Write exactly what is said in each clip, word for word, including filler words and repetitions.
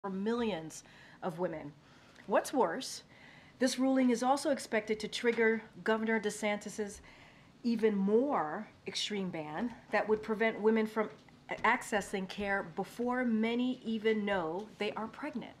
for millions of women. What's worse, this ruling is also expected to trigger Governor DeSantis's even more extreme ban that would prevent women from accessing care before many even know they are pregnant.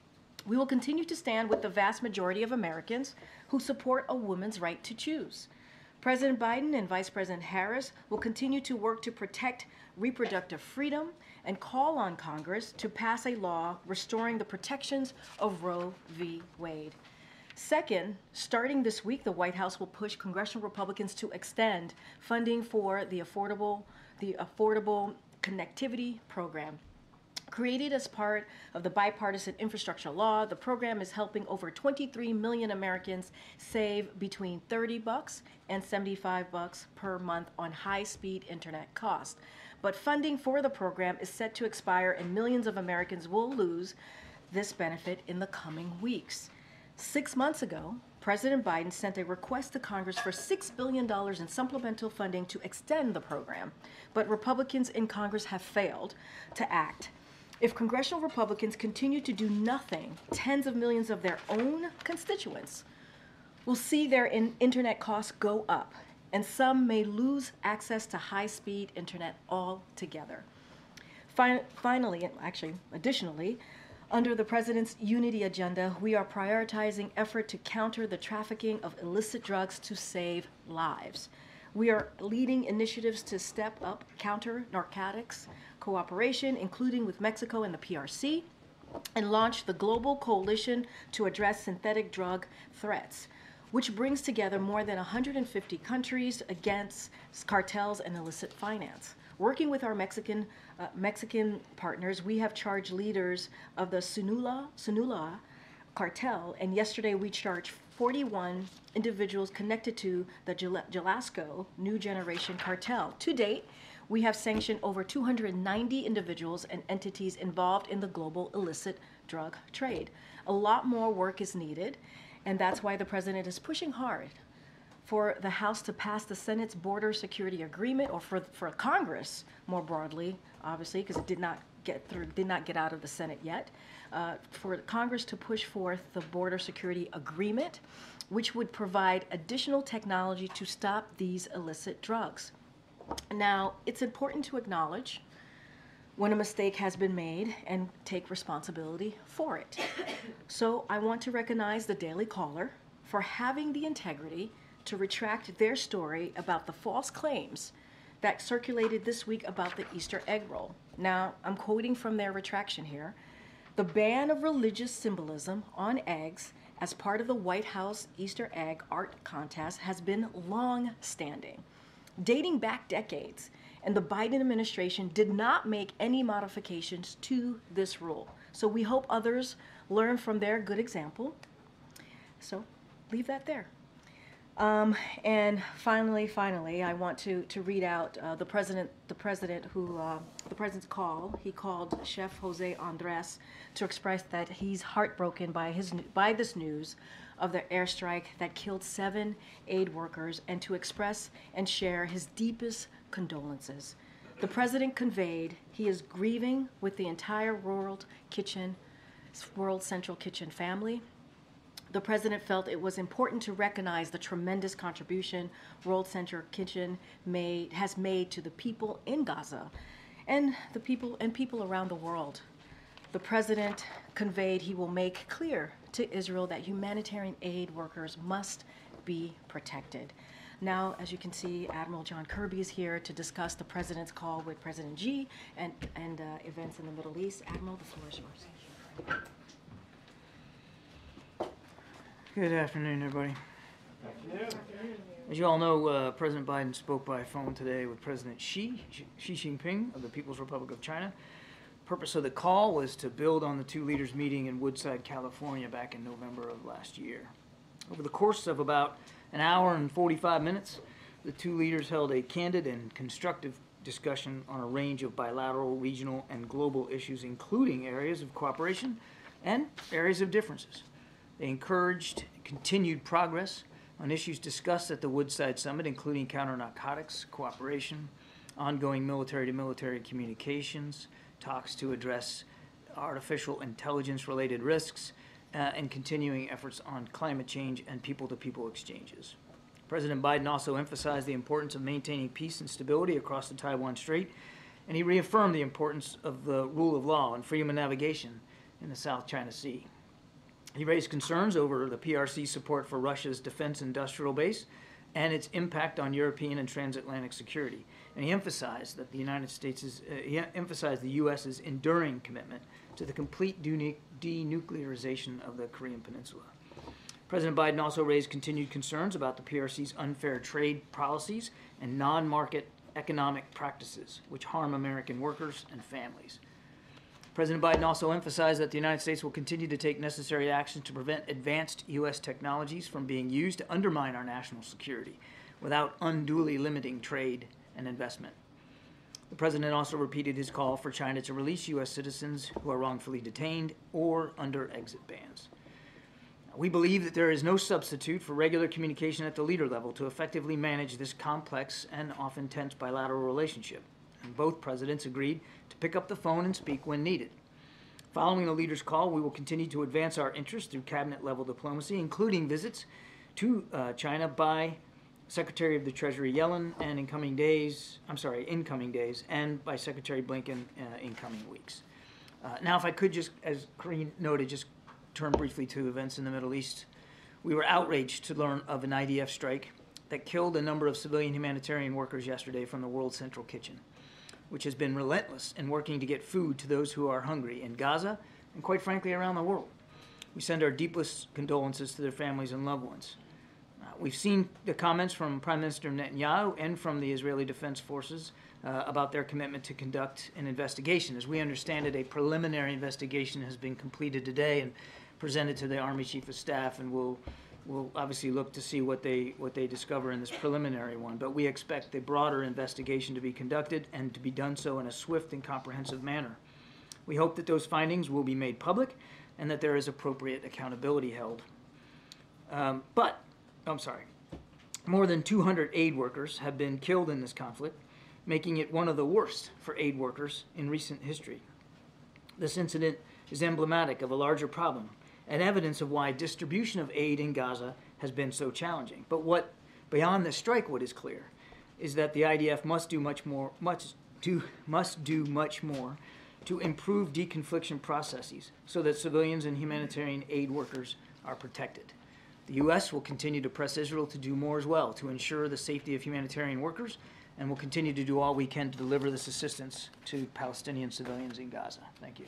We will continue to stand with the vast majority of Americans who support a woman's right to choose. President Biden and Vice President Harris will continue to work to protect reproductive freedom and call on Congress to pass a law restoring the protections of Roe v. Wade. Second, starting this week, the White House will push congressional Republicans to extend funding for the Affordable, the Affordable Connectivity Program. Created as part of the bipartisan infrastructure law, the program is helping over twenty-three million Americans save between thirty bucks and seventy-five bucks per month on high-speed internet costs. But funding for the program is set to expire, and millions of Americans will lose this benefit in the coming weeks. Six months ago, President Biden sent a request to Congress for six billion dollars in supplemental funding to extend the program, but Republicans in Congress have failed to act. If congressional Republicans continue to do nothing, tens of millions of their own constituents will see their in internet costs go up, and some may lose access to high-speed internet altogether. Fin finally, actually, additionally, under the President's Unity Agenda, we are prioritizing effort to counter the trafficking of illicit drugs to save lives. We are leading initiatives to step up counter-narcotics cooperation, including with Mexico and the P R C, and launch the Global Coalition to Address Synthetic Drug Threats, which brings together more than one hundred fifty countries against cartels and illicit finance. Working with our Mexican uh, Mexican partners, we have charged leaders of the Sinaloa, Sinaloa cartel, and yesterday we charged forty-one individuals connected to the Jalisco New Generation cartel. To date, we have sanctioned over two hundred ninety individuals and entities involved in the global illicit drug trade. A lot more work is needed, and that's why the President is pushing hard for the House to pass the Senate's Border Security Agreement, or for, for Congress more broadly, obviously, because it did not get through, did not get out of the Senate yet, uh, for Congress to push forth the Border Security Agreement, which would provide additional technology to stop these illicit drugs. Now, it's important to acknowledge when a mistake has been made and take responsibility for it. So I want to recognize the Daily Caller for having the integrity to retract their story about the false claims that circulated this week about the Easter egg roll. Now, I'm quoting from their retraction here. The ban of religious symbolism on eggs as part of the White House Easter egg art contest has been long-standing, dating back decades, and the Biden administration did not make any modifications to this rule. So we hope others learn from their good example. So leave that there. Um, and finally, finally, I want to, to read out uh, the president, the president who, uh, the president's call. He called Chef Jose Andres to express that he's heartbroken by his by this news of the airstrike that killed seven aid workers, and to express and share his deepest condolences. The president conveyed he is grieving with the entire World Kitchen, World Central Kitchen family. The president felt it was important to recognize the tremendous contribution World Central Kitchen made, has made to the people in Gaza and the people and people around the world. The president conveyed he will make clear to Israel that humanitarian aid workers must be protected. Now, as you can see, Admiral John Kirby is here to discuss the president's call with President Xi and, and uh, events in the Middle East. Admiral, the floor is yours. Good afternoon, everybody. As you all know, uh, President Biden spoke by phone today with President Xi, Xi Jinping of the People's Republic of China. The purpose of the call was to build on the two leaders' meeting in Woodside, California back in November of last year. Over the course of about an hour and forty-five minutes, the two leaders held a candid and constructive discussion on a range of bilateral, regional, and global issues, including areas of cooperation and areas of differences. They encouraged continued progress on issues discussed at the Woodside Summit, including counter-narcotics, cooperation, ongoing military-to-military communications, talks to address artificial intelligence-related risks, uh, and continuing efforts on climate change and people-to-people exchanges. President Biden also emphasized the importance of maintaining peace and stability across the Taiwan Strait, and he reaffirmed the importance of the rule of law and freedom of navigation in the South China Sea. He raised concerns over the P R C's support for Russia's defense industrial base and its impact on European and transatlantic security. And he emphasized that the United States is, uh, he emphasized the U S's enduring commitment to the complete denuclearization of the Korean Peninsula. President Biden also raised continued concerns about the P R C's unfair trade policies and non-market economic practices, which harm American workers and families. President Biden also emphasized that the United States will continue to take necessary actions to prevent advanced U S technologies from being used to undermine our national security without unduly limiting trade and investment. The president also repeated his call for China to release U S citizens who are wrongfully detained or under exit bans. We believe that there is no substitute for regular communication at the leader level to effectively manage this complex and often tense bilateral relationship. And both presidents agreed to pick up the phone and speak when needed. Following the leaders' call, we will continue to advance our interests through cabinet-level diplomacy, including visits to uh, China by Secretary of the Treasury Yellen and in coming days, I'm sorry, in coming days, and by Secretary Blinken uh, in coming weeks. Uh, now, if I could just, as Corrine noted, just turn briefly to events in the Middle East. We were outraged to learn of an I D F strike that killed a number of civilian humanitarian workers yesterday from the World Central Kitchen, which has been relentless in working to get food to those who are hungry in Gaza and, quite frankly, around the world. We send our deepest condolences to their families and loved ones. Uh, we've seen the comments from Prime Minister Netanyahu and from the Israeli Defense Forces uh, about their commitment to conduct an investigation. As we understand it, a preliminary investigation has been completed today and presented to the Army Chief of Staff, and we'll We'll obviously look to see what they what they discover in this preliminary one, but we expect the broader investigation to be conducted and to be done so in a swift and comprehensive manner. We hope that those findings will be made public and that there is appropriate accountability held. Um, but, I'm sorry, more than two hundred aid workers have been killed in this conflict, making it one of the worst for aid workers in recent history. This incident is emblematic of a larger problem and evidence of why distribution of aid in Gaza has been so challenging. But what, beyond the strike, what is clear is that the I D F must do much more, much do, must do much more to improve deconfliction processes so that civilians and humanitarian aid workers are protected. The U S will continue to press Israel to do more as well to ensure the safety of humanitarian workers, and will continue to do all we can to deliver this assistance to Palestinian civilians in Gaza. Thank you.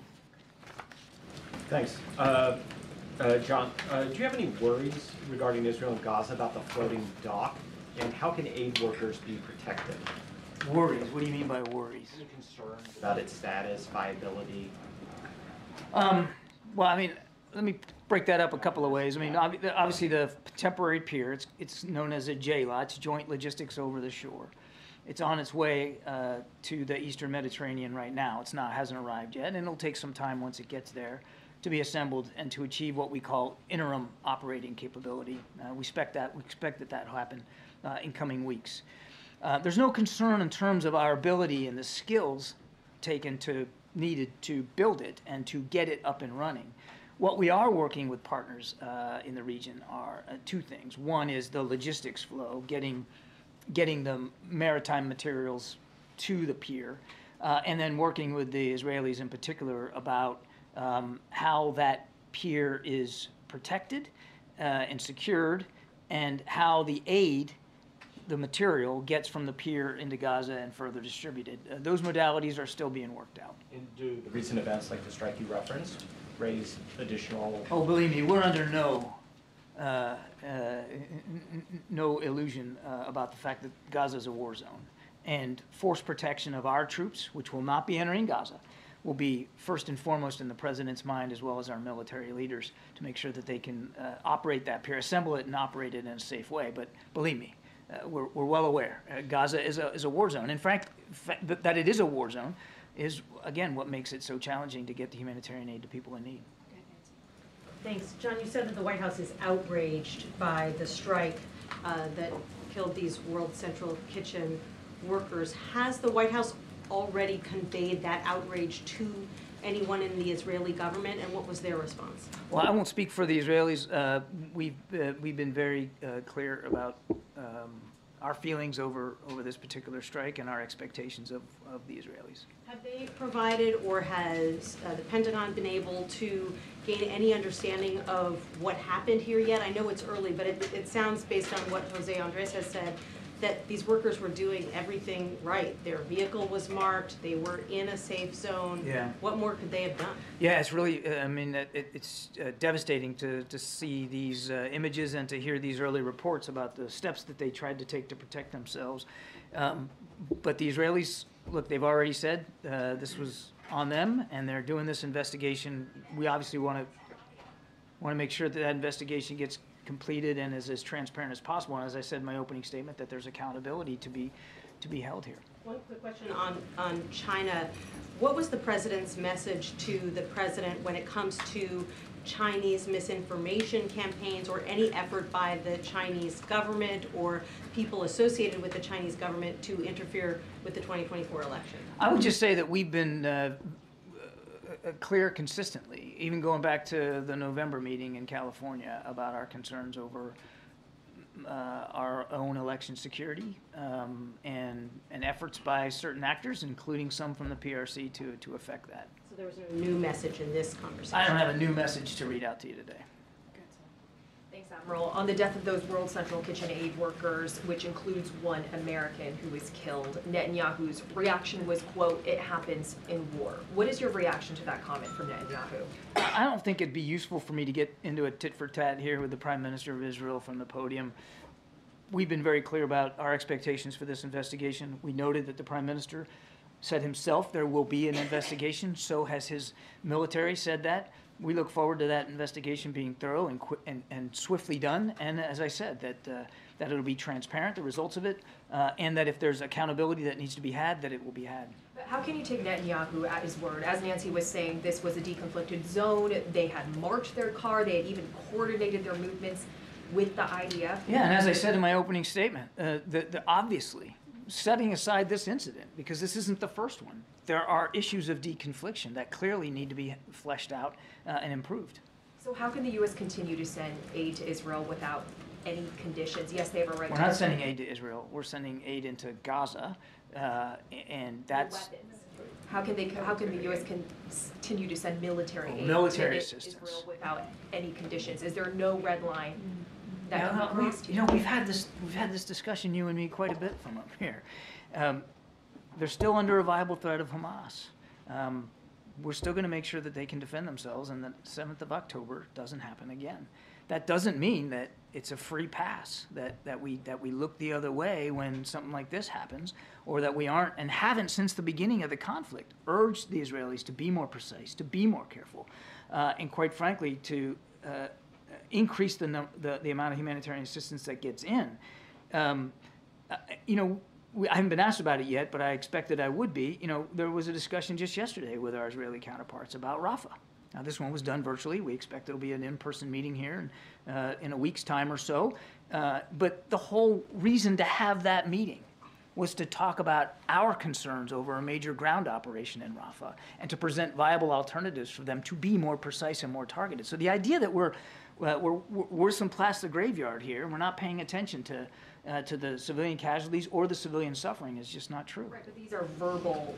Thanks. Uh, Uh, John, uh, do you have any worries regarding Israel and Gaza about the floating dock, and how can aid workers be protected? Worries? What do you mean by worries? Any concerns about its status, viability? Um, well, I mean, let me break that up a couple of ways. I mean, ob- obviously the temporary pier, it's, it's known as a J L A, it's Joint Logistics Over the Shore. It's on its way uh, to the Eastern Mediterranean right now. It's not, hasn't arrived yet, and it'll take some time once it gets there to be assembled and to achieve what we call interim operating capability. Uh, we expect that we expect that that will happen uh, in coming weeks. Uh, there's no concern in terms of our ability and the skills taken to needed to build it and to get it up and running. What we are working with partners uh, in the region are uh, two things. One is the logistics flow, getting getting the maritime materials to the pier, uh, and then working with the Israelis in particular about Um, how that pier is protected uh, and secured, and how the aid, the material, gets from the pier into Gaza and further distributed. Uh, those modalities are still being worked out. And do the recent events like the strike you referenced raise additional... Oh, believe me, we're under no uh, uh, n- n- no illusion uh, about the fact that Gaza is a war zone. And force protection of our troops, which will not be entering Gaza, will be first and foremost in the president's mind, as well as our military leaders, to make sure that they can uh, operate that pier, assemble it and operate it in a safe way. But believe me, uh, we're, we're well aware. Uh, Gaza is a, is a war zone. In fact, fa- that it is a war zone is, again, what makes it so challenging to get the humanitarian aid to people in need. Thanks. John, you said that the White House is outraged by the strike uh, that killed these World Central Kitchen workers. Has the White House already conveyed that outrage to anyone in the Israeli government, and what was their response? Well, I won't speak for the Israelis. Uh, we've, uh, we've been very uh, clear about um, our feelings over, over this particular strike and our expectations of, of the Israelis. Have they provided, or has uh, the Pentagon been able to gain any understanding of what happened here yet? I know it's early, but it, it sounds, based on what Jose Andres has said, that these workers were doing everything right. Their vehicle was marked, they were in a safe zone. Yeah. What more could they have done? Yeah, it's really, uh, I mean, it, it's uh, devastating to, to see these uh, images and to hear these early reports about the steps that they tried to take to protect themselves. Um, but the Israelis, look, they've already said uh, this was on them, and they're doing this investigation. We obviously want to want to make sure that that investigation gets completed and is as transparent as possible. And as I said in my opening statement, that there's accountability to be to be held here. One quick question on, on China. What was the president's message to the president when it comes to Chinese misinformation campaigns or any effort by the Chinese government or people associated with the Chinese government to interfere with the twenty twenty-four election? I would just say that we've been uh, uh, clear consistently, even going back to the November meeting in California, about our concerns over uh, our own election security um, and, and efforts by certain actors, including some from the P R C, to, to affect that. So there was no new message in this conversation? I don't have a new message to read out to you today. Thanks, Admiral. On the death of those World Central Kitchen aid workers, which includes one American who was killed, Netanyahu's reaction was, quote, "It happens in war." What is your reaction to that comment from Netanyahu? I don't think it'd be useful for me to get into a tit for tat here with the Prime Minister of Israel from the podium. We've been very clear about our expectations for this investigation. We noted that the Prime Minister said himself there will be an investigation. So has his military said that. We look forward to that investigation being thorough and, qu- and, and swiftly done. And as I said, that, uh, that it'll be transparent, the results of it, uh, and that if there's accountability that needs to be had, that it will be had. But how can you take Netanyahu at his word? As Nancy was saying, this was a deconflicted zone. They had marked their car. They had even coordinated their movements with the I D F. Yeah, and as I said in my opening statement, uh, the, the, obviously, setting aside this incident, because this isn't the first one, there are issues of deconfliction that clearly need to be fleshed out uh, and improved. So how can the U S continue to send aid to Israel without any conditions? Yes, they have a right We're to... not sending aid to Israel. We're sending aid into Gaza, uh, and that's... weapons. How can they? How can the U S continue to send military aid Military to assistance. Israel without any conditions? Is there no red line that Yeah, can be well, we- crossed you here? know, we've had this we've had this discussion, you and me, quite a bit from up here. Um, they're still under a viable threat of Hamas. Um, we're still going to make sure that they can defend themselves, and that seventh of October doesn't happen again. That doesn't mean that it's a free pass, that, that we that we look the other way when something like this happens, or that we aren't and haven't since the beginning of the conflict urged the Israelis to be more precise, to be more careful, uh, and quite frankly, to uh, increase the, num- the the amount of humanitarian assistance that gets in. Um, uh, you know, we, I haven't been asked about it yet, but I expected I would be. You know, there was a discussion just yesterday with our Israeli counterparts about Rafah. Now, this one was done virtually. We expect it'll be an in-person meeting here in, uh, in a week's time or so. Uh, but the whole reason to have that meeting was to talk about our concerns over a major ground operation in Rafah and to present viable alternatives for them to be more precise and more targeted. So the idea that we're uh, we're, we're some plastic graveyard here and we're not paying attention to uh, to the civilian casualties or the civilian suffering is just not true. Right, but these are verbal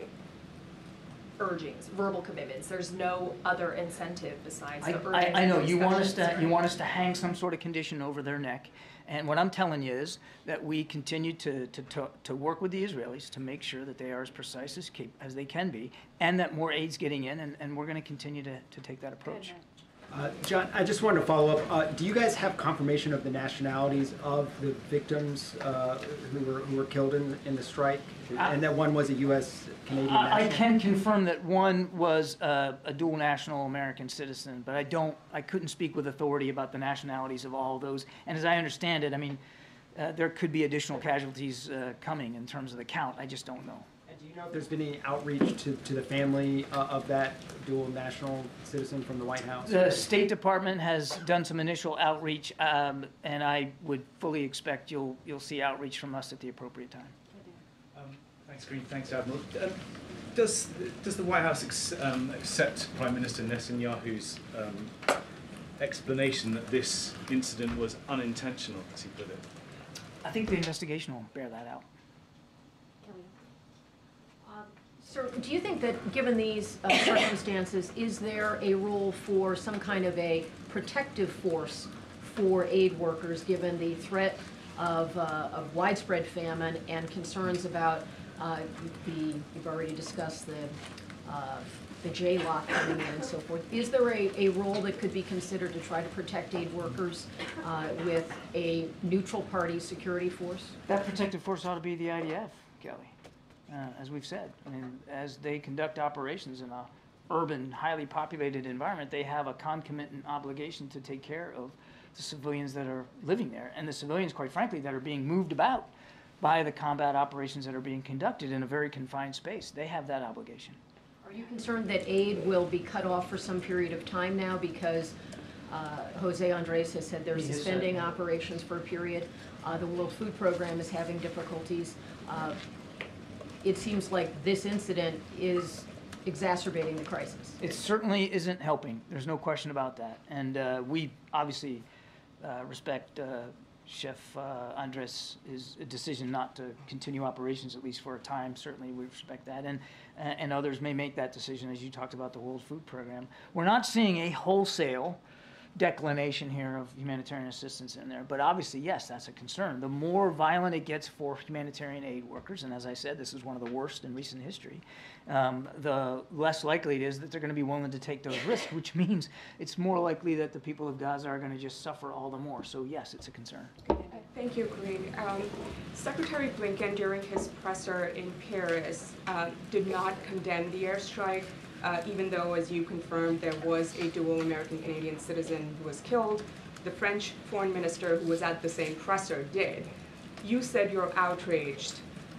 urgings, verbal commitments. There's no other incentive besides I, the I, urging. I know, and you want us discussions, to, right? you want us to hang some sort of condition over their neck. And what I'm telling you is that we continue to, to, to, to work with the Israelis to make sure that they are as precise as, cap- as they can be, and that more aid's getting in, and, and we're going to continue to, to take that approach. Uh, John, I just wanted to follow up. Uh, do you guys have confirmation of the nationalities of the victims uh, who were who were killed in in the strike, and that one was a U S Canadian I, I national? can confirm that one was uh, a dual national American citizen, but I don't, I couldn't speak with authority about the nationalities of all of those. And as I understand it, I mean, uh, there could be additional casualties uh, coming in terms of the count. I just don't know. And do you know if there's been any outreach to, to the family uh, of that dual national citizen from the White House? The State Department has done some initial outreach, um, and I would fully expect you'll you'll see outreach from us at the appropriate time. Um, Thanks, Green. Thanks, Admiral. Um, does does the White House ex, um, accept Prime Minister Netanyahu's um, explanation that this incident was unintentional, as he put it? I think the investigation will bear that out. Um, Sir, do you think that, given these uh, circumstances, is there a role for some kind of a protective force for aid workers, given the threat of, uh, of widespread famine and concerns about uh, the, you've already discussed the, uh, the J-lock coming in and so forth. Is there a, a role that could be considered to try to protect aid workers uh, with a neutral party security force? That protective force ought to be the I D F, Kelly, uh, as we've said. I mean, as they conduct operations in a urban, highly populated environment, they have a concomitant obligation to take care of the civilians that are living there, and the civilians, quite frankly, that are being moved about by the combat operations that are being conducted in a very confined space. They have that obligation. Are you concerned that aid will be cut off for some period of time now because uh, Jose Andres has said they're He has said suspending that. operations for a period? Uh, the World Food Program is having difficulties. Uh, it seems like this incident is exacerbating the crisis. It certainly isn't helping. There's no question about that. And uh, we obviously uh, respect uh, Chef uh, Andres' decision not to continue operations, at least for a time. Certainly we respect that. And, and others may make that decision, as you talked about the World Food Program. We're not seeing a wholesale declination here of humanitarian assistance in there. But obviously, yes, that's a concern. The more violent it gets for humanitarian aid workers, and as I said, this is one of the worst in recent history, um, the less likely it is that they're going to be willing to take those risks, which means it's more likely that the people of Gaza are going to just suffer all the more. So yes, it's a concern. Thank you, Corinne. Um, Secretary Blinken, during his presser in Paris, uh, did not condemn the airstrike, uh, even though, as you confirmed, there was a dual American-Canadian citizen who was killed. The French foreign minister, who was at the same presser, did. You said you're outraged.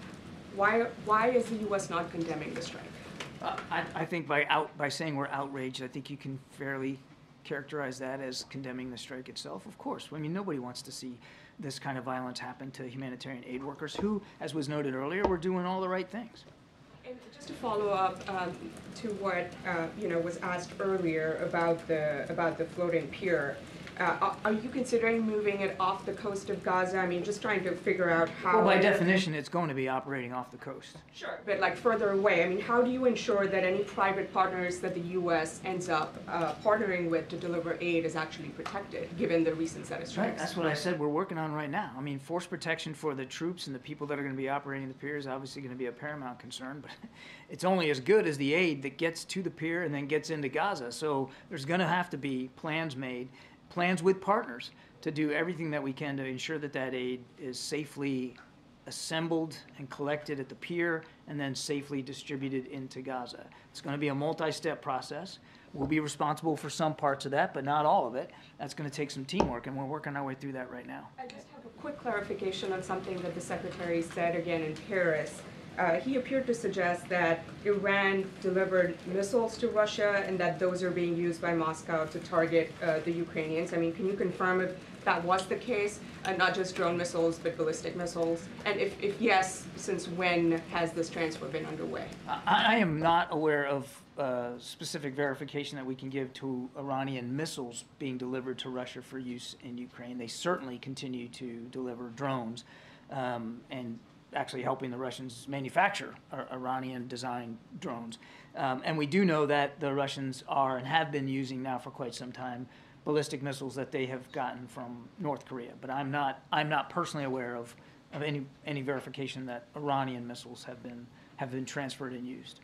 Why, why is the U S not condemning the strike? Uh, I, I think by out by saying we're outraged, I think you can fairly characterize that as condemning the strike itself. Of course, I mean, nobody wants to see this kind of violence happen to humanitarian aid workers who, as was noted earlier, were doing all the right things. And just to follow up um, to what uh, you know was asked earlier about the about the floating pier, uh, are- are you considering moving it off the coast of Gaza? I mean, just trying to figure out how. Well, by definition, it's going to be operating off the coast. Sure, but like further away. I mean, how do you ensure that any private partners that the U S ends up uh, partnering with to deliver aid is actually protected, given the recent set of Right, strikes? that's what I said we're working on right now. I mean, force protection for the troops and the people that are going to be operating the pier is obviously going to be a paramount concern, but it's only as good as the aid that gets to the pier and then gets into Gaza. So there's going to have to be plans made, plans with partners to do everything that we can to ensure that that aid is safely assembled and collected at the pier and then safely distributed into Gaza. It's going to be a multi-step process. We'll be responsible for some parts of that, but not all of it. That's going to take some teamwork, and we're working our way through that right now. I just have a quick clarification on something that the Secretary said again in Paris. Uh, he appeared to suggest that Iran delivered missiles to Russia and that those are being used by Moscow to target uh, the Ukrainians. I mean, can you confirm if that was the case, uh, not just drone missiles, but ballistic missiles? And if, if yes, since when has this transfer been underway? I, I am not aware of uh, specific verification that we can give to Iranian missiles being delivered to Russia for use in Ukraine. They certainly continue to deliver drones um, and actually helping the Russians manufacture Iranian-designed drones. Um, and we do know that the Russians are and have been using now for quite some time ballistic missiles that they have gotten from North Korea. But I'm not, I'm not personally aware of, of any, any verification that Iranian missiles have been, have been transferred and used.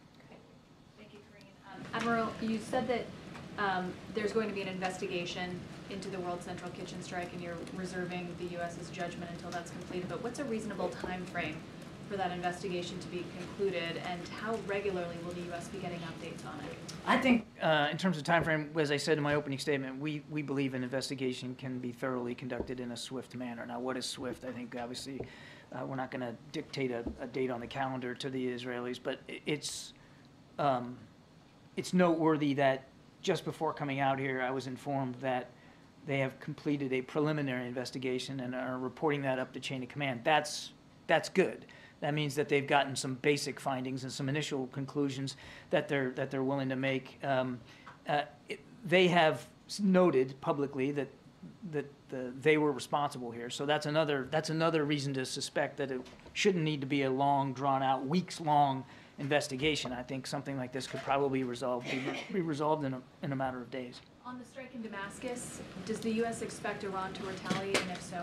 Thank you, Corinne. Um, Admiral, you said that um, there's going to be an investigation into the World Central Kitchen strike, and you're reserving the U S's judgment until that's completed. But what's a reasonable time frame for that investigation to be concluded, and how regularly will the U S be getting updates on it? I think, uh, in terms of time frame, as I said in my opening statement, we, we believe an investigation can be thoroughly conducted in a swift manner. Now, what is swift? I think, obviously, uh, we're not going to dictate a, a date on the calendar to the Israelis, but it's, um, it's noteworthy that just before coming out here, I was informed that they have completed a preliminary investigation and are reporting that up the chain of command. That's, that's good. That means that they've gotten some basic findings and some initial conclusions that they're that they're willing to make. Um, uh, it, they have noted publicly that that the, they were responsible here. So that's another that's another reason to suspect that it shouldn't need to be a long, drawn out, weeks long investigation. I think something like this could probably resolve be, be resolved in a in a matter of days. On the strike in Damascus, does the U S expect Iran to retaliate, and if so,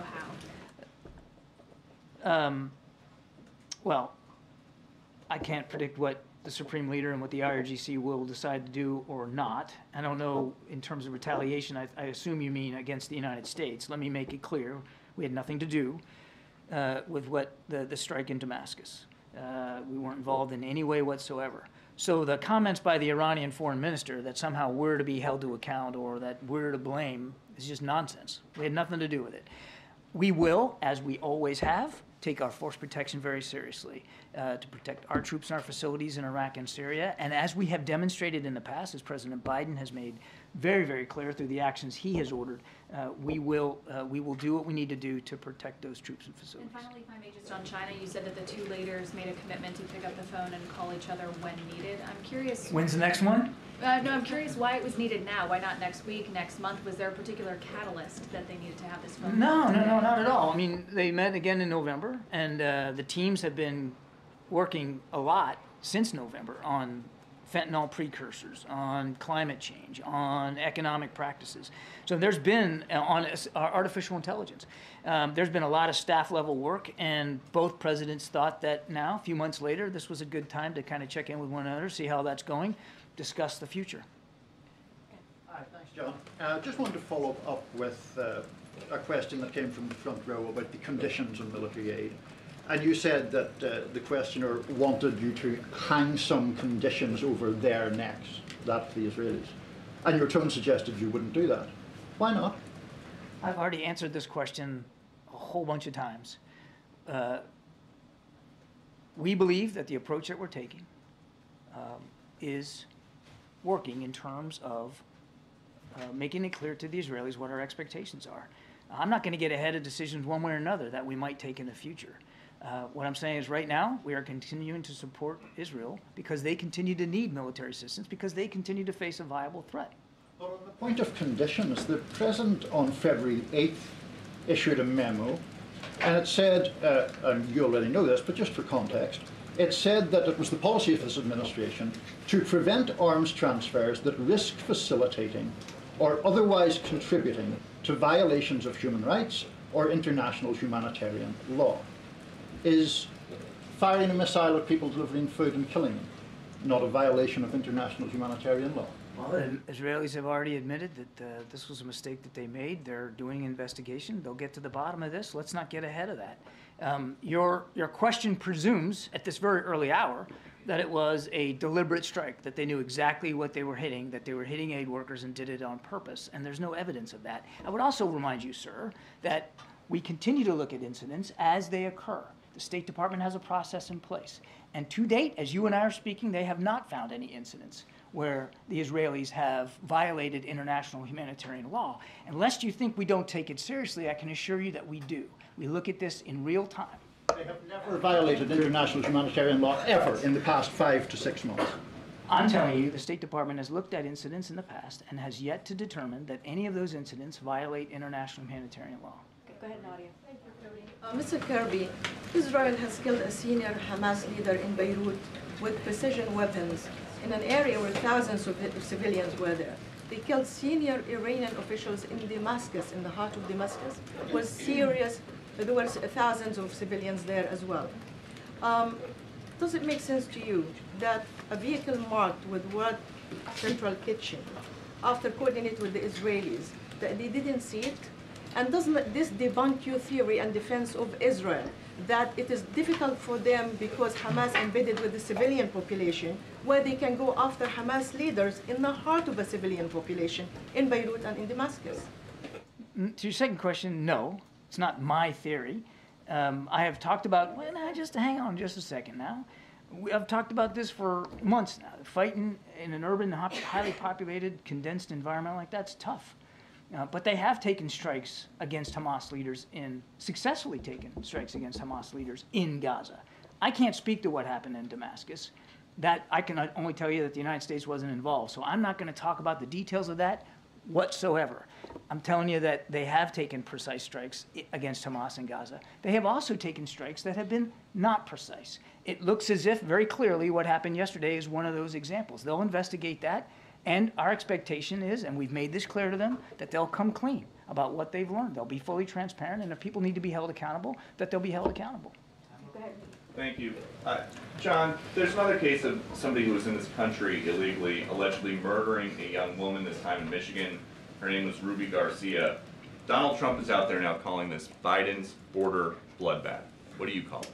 how? Um, well, I can't predict what the Supreme Leader and what the I R G C will decide to do or not. I don't know in terms of retaliation. I, I assume you mean against the United States. Let me make it clear. We had nothing to do uh, with what the, the strike in Damascus. Uh, we weren't involved in any way whatsoever. So the comments by the Iranian foreign minister that somehow we're to be held to account or that we're to blame is just nonsense. We had nothing to do with it. We will, as we always have, take our force protection very seriously uh, to protect our troops and our facilities in Iraq and Syria. And as we have demonstrated in the past, as President Biden has made very, very clear through the actions he has ordered, uh, we will uh, we will do what we need to do to protect those troops and facilities. And finally, if I may, just on China, you said that the two leaders made a commitment to pick up the phone and call each other when needed. I'm curious. When's the next one? Uh, no, I'm curious why it was needed now. Why not next week, next month? Was there a particular catalyst that they needed to have this phone? No, call no, today? no, not at all. I mean, they met again in November, and uh, the teams have been working a lot since November on fentanyl precursors, on climate change, on economic practices. So there's been, uh, on uh, artificial intelligence, um, there's been a lot of staff level work, and both presidents thought that now, a few months later, this was a good time to kind of check in with one another, see how that's going, discuss the future. Hi, thanks, John. I uh, just wanted to follow up with uh, a question that came from the front row about the conditions of military aid. And you said that uh, the questioner wanted you to hang some conditions over their necks, that's the Israelis. And your tone suggested you wouldn't do that. Why not? I've already answered this question a whole bunch of times. Uh, we believe that the approach that we're taking um, is working in terms of uh, making it clear to the Israelis what our expectations are. I'm not going to get ahead of decisions one way or another that we might take in the future. Uh, what I'm saying is right now we are continuing to support Israel because they continue to need military assistance, because they continue to face a viable threat. Well, on the point of conditions, the President on February eighth issued a memo, and it said, uh, and you already know this, but just for context, it said that it was the policy of this administration to prevent arms transfers that risk facilitating or otherwise contributing to violations of human rights or international humanitarian law. Is firing a missile at people delivering food and killing them not a violation of international humanitarian law? Well, the Israelis have already admitted that uh, this was a mistake that they made. They're doing an investigation. They'll get to the bottom of this. Let's not get ahead of that. Um, your, your question presumes, at this very early hour, that it was a deliberate strike, that they knew exactly what they were hitting, that they were hitting aid workers and did it on purpose, and there's no evidence of that. I would also remind you, sir, that we continue to look at incidents as they occur. The State Department has a process in place. And to date, as you and I are speaking, they have not found any incidents where the Israelis have violated international humanitarian law. And lest you think we don't take it seriously, I can assure you that we do. We look at this in real time. They have never violated international humanitarian law ever in the past five to six months. I'm telling you, the State Department has looked at incidents in the past and has yet to determine that any of those incidents violate international humanitarian law. Go ahead, Nadia. Thank you, Karim. Uh, Mister Kirby, Israel has killed a senior Hamas leader in Beirut with precision weapons in an area where thousands of civilians were there. They killed senior Iranian officials in Damascus, in the heart of Damascus. It was serious. There were thousands of civilians there as well. Um, does it make sense to you that a vehicle marked with World Central Kitchen, after coordinating with the Israelis, that they didn't see it? And doesn't this debunk your theory and defense of Israel, that it is difficult for them because Hamas embedded with the civilian population, where they can go after Hamas leaders in the heart of a civilian population in Beirut and in Damascus? To your second question, no. It's not my theory. Um, I have talked about, well, now, just hang on just a second now. We, I've talked about this for months now. Fighting in an urban, highly populated, condensed environment like that's tough. Uh, but they have taken strikes against Hamas leaders in, successfully taken strikes against Hamas leaders in Gaza. I can't speak to what happened in Damascus. That I can only tell you that the United States wasn't involved. So I'm not going to talk about the details of that whatsoever. I'm telling you that they have taken precise strikes against Hamas in Gaza. They have also taken strikes that have been not precise. It looks as if very clearly what happened yesterday is one of those examples. They'll investigate that, and our expectation is, and we've made this clear to them, that they'll come clean about what they've learned. They'll be fully transparent, and if people need to be held accountable, that they'll be held accountable. Thank you. Uh, John, there's another case of somebody who was in this country illegally, allegedly murdering a young woman, this time in Michigan. Her name was Ruby Garcia. Donald Trump is out there now calling this Biden's border bloodbath. What do you call it?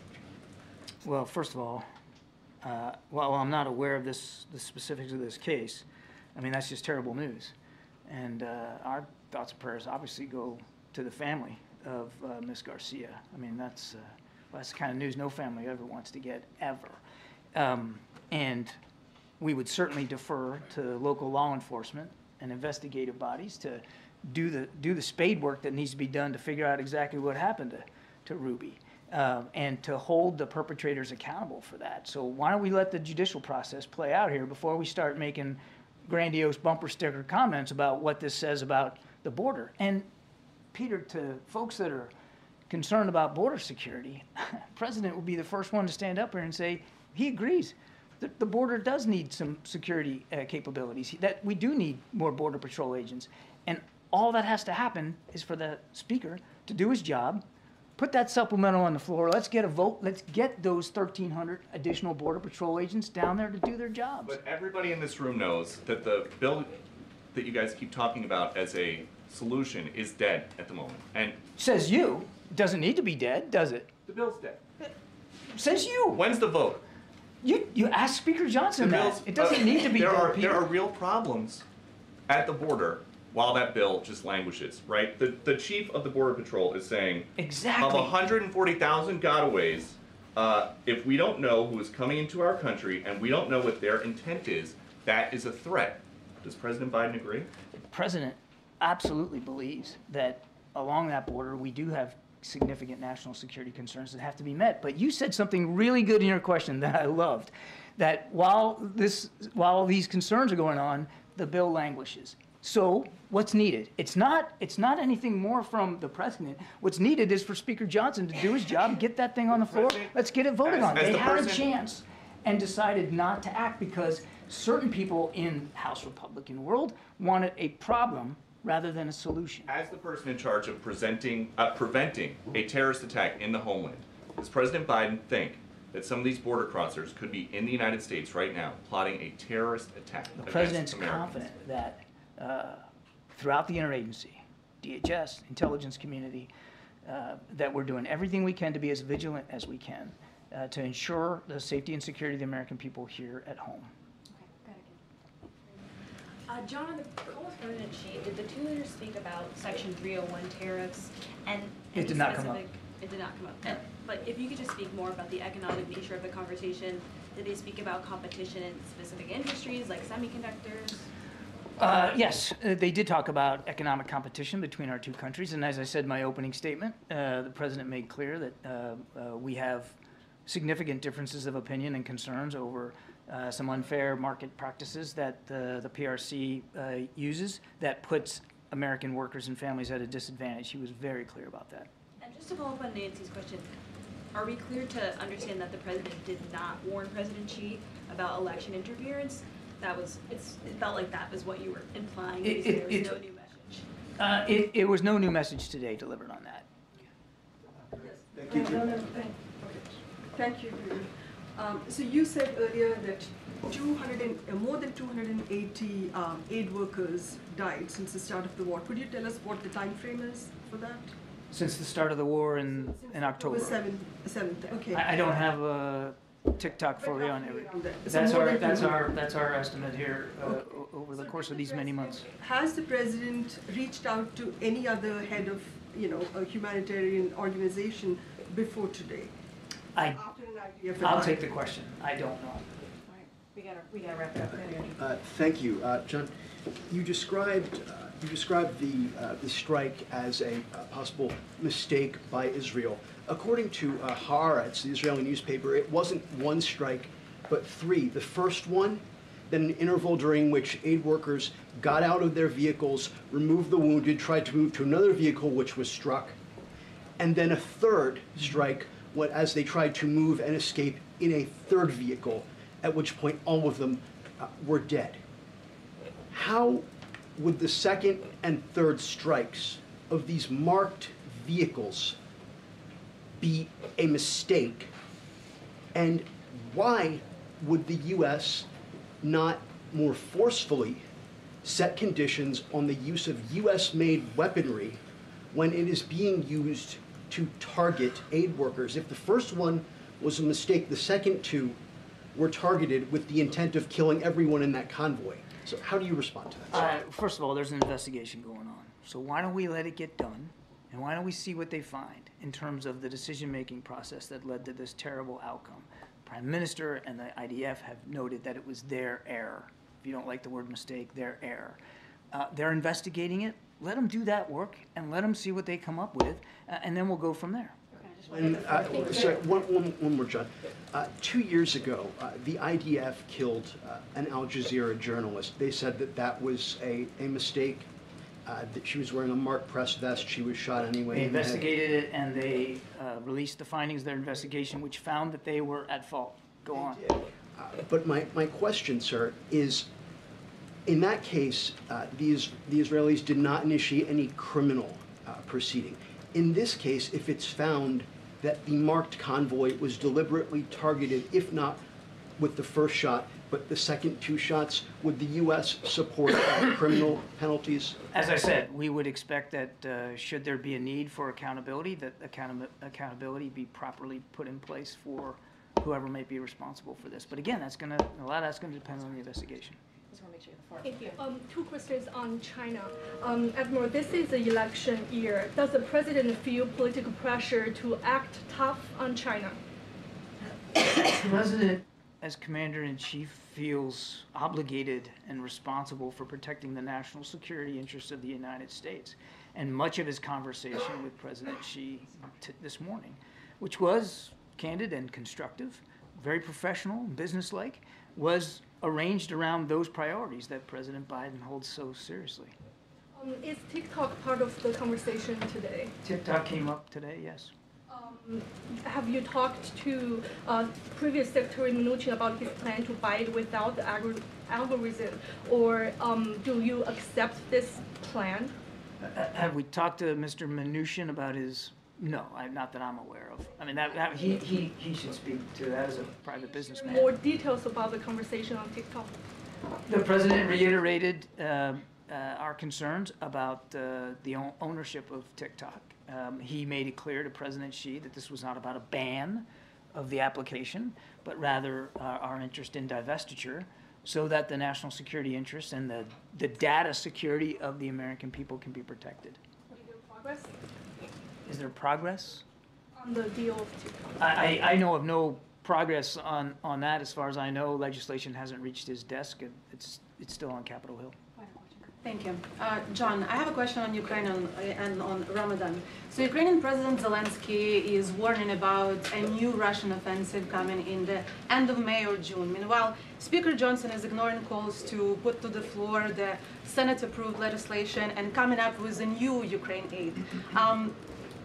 Well, first of all, uh, while I'm not aware of this, the specifics of this case, I mean, that's just terrible news. And uh, our thoughts and prayers obviously go to the family of uh, Miss Garcia. I mean, that's, uh, well, that's the kind of news no family ever wants to get, ever. Um, and we would certainly defer to local law enforcement and investigative bodies to do the, do the spade work that needs to be done to figure out exactly what happened to, to Ruby. Uh, and to hold the perpetrators accountable for that. So why don't we let the judicial process play out here before we start making grandiose bumper sticker comments about what this says about the border. And Peter, to folks that are concerned about border security, the president will be the first one to stand up here and say he agrees that the border does need some security uh, capabilities, that we do need more border patrol agents. And all that has to happen is for the speaker to do his job, put that supplemental on the floor. Let's get a vote. Let's get those thirteen hundred additional Border Patrol agents down there to do their jobs. But everybody in this room knows that the bill that you guys keep talking about as a solution is dead at the moment. And says you. It doesn't need to be dead, does it? The bill's dead. Says you. When's the vote? You you ask Speaker Johnson The that. bill's- It doesn't uh, need to be there dead, are Peter. There are real problems at the border while that bill just languishes, right? The the chief of the Border Patrol is saying Exactly. of one hundred forty thousand gotaways, uh, if we don't know who is coming into our country and we don't know what their intent is, that is a threat. Does President Biden agree? The president absolutely believes that along that border we do have significant national security concerns that have to be met. But you said something really good in your question that I loved, that while this while these concerns are going on, the bill languishes. So what's needed? It's not, it's not anything more from the president. What's needed is for Speaker Johnson to do his job and get that thing on the floor. Let's get it voted As- on. as They the had a person- chance and decided not to act because certain people in House Republican world wanted a problem rather than a solution. As the person in charge of presenting, uh, preventing a terrorist attack in the homeland, does President Biden think that some of these border crossers could be in the United States right now plotting a terrorist attack The against president's Americans? confident that uh, throughout the interagency, D H S, intelligence community, uh, that we're doing everything we can to be as vigilant as we can uh, to ensure the safety and security of the American people here at home. Uh, John, on the call with President Xi, did the two leaders speak about Section three oh one tariffs and It any did not come up. specific- It did not come up. And- But if you could just speak more about the economic nature of the conversation, did they speak about competition in specific industries like semiconductors? Uh, yes, uh, they did talk about economic competition between our two countries, and as I said in my opening statement, uh, the president made clear that uh, uh, we have significant differences of opinion and concerns over uh, some unfair market practices that uh, the P R C uh, uses that puts American workers and families at a disadvantage. He was very clear about that. And just to follow up on Nancy's question, are we clear to understand that the president did not warn President Xi about election interference? That was, it's, it felt like that was what you were implying, It- because there it- was it- no new message. Uh, it, it was no new message today delivered on that. Thank you. No, no, thank, okay. Thank you, Peter. Um, so you said earlier that two hundred and, uh, more than two hundred eighty um, aid workers died since the start of the war. Could you tell us what the time frame is for that? Since the start of the war in, in October. seventh, seventh, okay. I, I don't have a TikTok for you on every. that. So That's more our, than that's two hundred. our, that's our estimate here uh, o- over the course of these many months. Has the president reached out to any other head of, you know, a humanitarian organization before today? I, After an idea for I'll that? take the question. I don't know. We gotta, we gotta wrap it up. Go ahead, Andrew. Uh, Thank you. Uh, John, you described, uh, you described the, uh, the strike as a uh, possible mistake by Israel. according to uh, Haaretz, the Israeli newspaper, it wasn't one strike, but three. The first one, then an interval during which aid workers got out of their vehicles, removed the wounded, tried to move to another vehicle which was struck, and then a third strike what, as they tried to move and escape in a third vehicle, at which point all of them uh, were dead. How would the second and third strikes of these marked vehicles be a mistake? And why would the U S not more forcefully set conditions on the use of U S-made weaponry when it is being used to target aid workers? If the first one was a mistake, the second two were targeted with the intent of killing everyone in that convoy. So how do you respond to that? Uh, first of all, there's an investigation going on. So why don't we let it get done? And why don't we see what they find in terms of the decision-making process that led to this terrible outcome? Prime Minister and the I D F have noted that it was their error. If you don't like the word mistake, their error. Uh, they're investigating it. Let them do that work and let them see what they come up with, uh, and then we'll go from there. And, uh, sorry, one, one, one more, John. Uh, two years ago, uh, the I D F killed uh, an Al Jazeera journalist. They said that that was a, a mistake, uh, that she was wearing a marked press vest. She was shot anyway. They in the head. investigated it, and they uh, released the findings of their investigation, which found that they were at fault. Go on. Uh, but my, my question, sir, is in that case, uh, the, the Israelis did not initiate any criminal uh, proceeding. In this case, if it's found that the marked convoy was deliberately targeted, if not with the first shot, but the second two shots, would the U S support uh, criminal penalties? As I said, we would expect that uh, should there be a need for accountability, that account accountability be properly put in place for whoever may be responsible for this. But again, that's going to, a lot of that's going to depend on the investigation. Thank you. Um, two questions on China. Um, Admiral, this is the election year. Does the president feel political pressure to act tough on China? The president, as commander-in-chief, feels obligated and responsible for protecting the national security interests of the United States. And much of his conversation with President Xi t this morning, which was candid and constructive, very professional and businesslike, was arranged around those priorities that President Biden holds so seriously. Um, is TikTok part of the conversation today? TikTok came up today, yes. Um, have you talked to uh, previous Secretary Mnuchin about his plan to buy it without the algorithm, or um, do you accept this plan? Uh, have we talked to Mister Mnuchin about his? No, I, not that I'm aware of. I mean, that, that he, he, he should speak to that as a private businessman. More details about the conversation on TikTok. The president reiterated uh, uh, our concerns about uh, the ownership of TikTok. Um, he made it clear to President Xi that this was not about a ban of the application, but rather uh, our interest in divestiture, so that the national security interests and the, the data security of the American people can be protected. Is there progress? Is there progress? On the deal of TikTok. I, I, I know of no progress on, on that. As far as I know, legislation hasn't reached his desk, and it's, it's still on Capitol Hill. Thank you. Uh, John, I have a question on Ukraine and, and on Ramadan. So Ukrainian President Zelensky is warning about a new Russian offensive coming in the end of May or June. Meanwhile, Speaker Johnson is ignoring calls to put to the floor the Senate-approved legislation and coming up with a new Ukraine aid. Um,